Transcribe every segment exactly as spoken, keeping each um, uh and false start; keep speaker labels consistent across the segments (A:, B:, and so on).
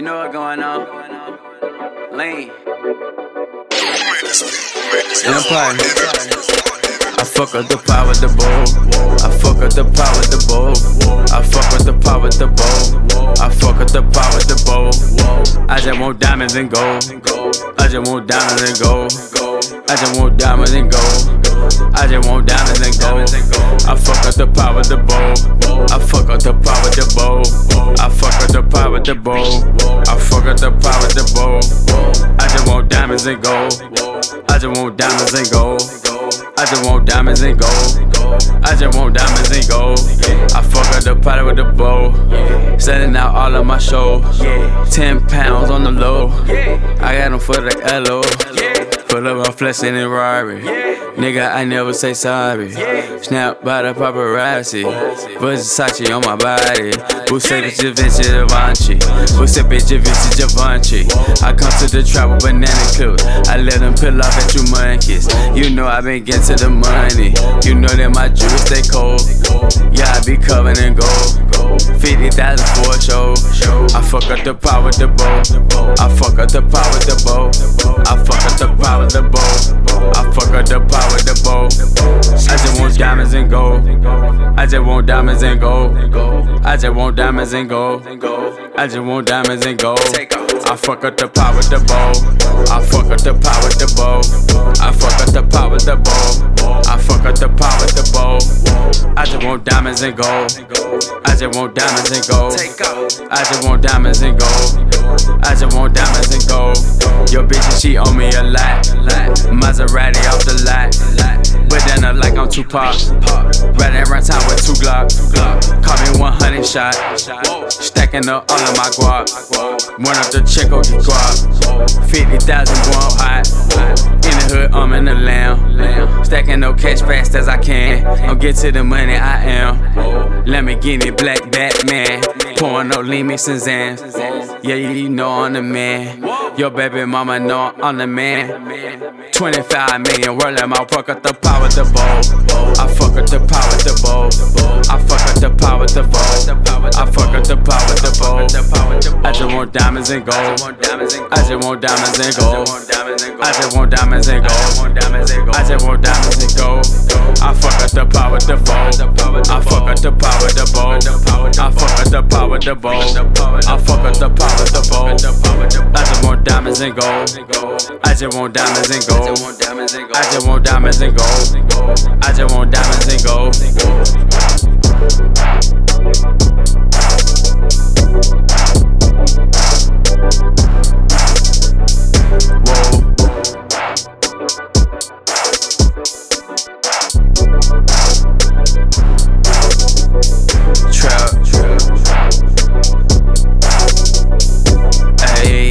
A: know what's going on. Lean. Empire. I fuck up the pot with the bowl. I fuck up the pot with the bowl. I fuck with the pot with the bowl. I fuck up the pot with the bowl. I just want diamonds and gold. I just want diamonds and gold. I just want diamonds and gold. I just want diamonds and gold. I fuck up the pot with the bowl. I fuck up the pot with the bowl. I fuck up the pot with the bowl. I fuck up the pot with the bowl. I just want diamonds and gold. I just want diamonds and gold. I just want diamonds and gold. I just want diamonds and gold. I fuck up the pot with the bowl. Selling out all of my shows. Ten pounds on the low. I got them for the L O. Pull up, I'm flexing in Rari. Nigga, I never say sorry. Snap by the paparazzi. Versace on my body. Who said it's Givenchy Givenchy? Who said it's Givenchy Givenchy? I come to the trap with banana clips. I let them peel off at you monkeys. You know I been getting to the money. You know that my jewelry stay cold. Yeah, I be covered in gold. Fifty thousand for a show. I fuck up the pot with the bowl. I fuck up the pot with the bowl. I fuck up the pot with the bowl. I fuck up the pot with the bowl. I just want diamonds and gold. I just want diamonds and gold. I just want diamonds and gold. I just want diamonds and gold. I fuck up the pot with the bowl. I fuck up the pot with the bowl. I fuck up the pot with the bowl. I fuck up the pot with the bowl. I just want diamonds and gold. I just want diamonds and gold. I just want diamonds and gold. I just want diamonds and gold. Your bitch, she owe me a lot. Maserati off the lot. But then I like I'm Tupac. Riding around town with two Glock. Call me one hundred shot. Stacking up all of my guap. One up the chick, oh, you guap. fifty thousand going hot. In the hood, I'm in the lamb. Stacking no cash fast as I can. I'll get to the money, I am. Let me get it, black Batman. Pouring no lean mixing Zans. Yeah, you know I'm the man. Your baby mama know I'm the man. twenty-five million, world of my fuck up the pot with the bowl. I fuck up the pot with the bowl. I fuck up the pot with the bowl. I fuck up the pot with the bowl. I just want diamonds and gold. I just want diamonds and gold. I just want diamonds and gold. I just want diamonds and gold. I fuck up the pot with the bowl. I fuck up the pot with the bowl. I fuck up the pot with the bowl. I fuck up the pot with the bowl. I just want diamonds and gold. I just want diamonds and gold. I just want diamonds and gold. I just want diamonds and gold. Whoa. Trap. Hey.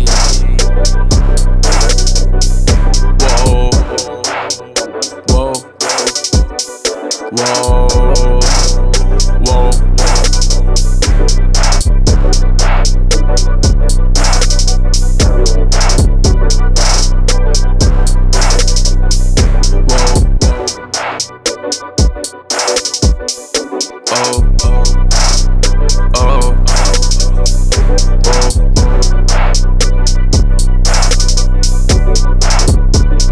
A: Whoa. Whoa. Whoa. Whoa.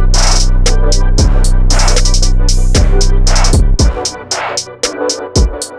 A: Oh.